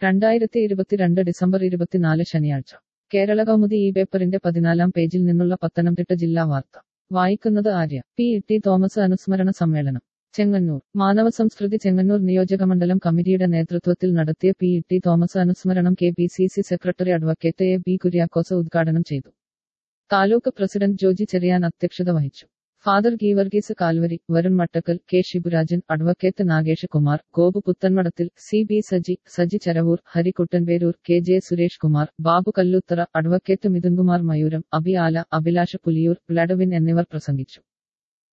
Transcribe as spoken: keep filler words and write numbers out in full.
രണ്ടായിരത്തി ഇരുപത്തിരണ്ട് ഡിസംബർ ഇരുപത്തിനാല് ശനിയാഴ്ച കേരള കൗമുദി ഈ പേപ്പറിന്റെ പതിനാലാം പേജിൽ നിന്നുള്ള പത്തനംതിട്ട ജില്ലാ വാർത്ത വായിക്കുന്നത് ആര്യ. പി ടി തോമസ് അനുസ്മരണ സമ്മേളനം ചെങ്ങന്നൂർ. മാനവ സംസ്കൃതി ചെങ്ങന്നൂർ നിയോജകമണ്ഡലം കമ്മിറ്റിയുടെ നേതൃത്വത്തിൽ നടത്തിയ പി ടി തോമസ് അനുസ്മരണം K P C C secretary advocate A B Kuriakose ഉദ്ഘാടനം ചെയ്തു. താലൂക്ക് പ്രസിഡന്റ് ജോജി ചെറിയാൻ അധ്യക്ഷത വഹിച്ചു. Father Geevarghese Kalvari, Varun Mattackal, K Shiburajan, advocate Nagesh Kumar, Gopu Puthenmadathil, C B Saji, Saji Charavoor, Hari Kuttanperoor, K J Suresh Kumar, Babu Kalluthara, advocate Mithunkumar Mayooram, Abi Ala, Abhilash Puliyur, വ്ളാഡവിൻ എന്നിവർ പ്രസംഗിച്ചു.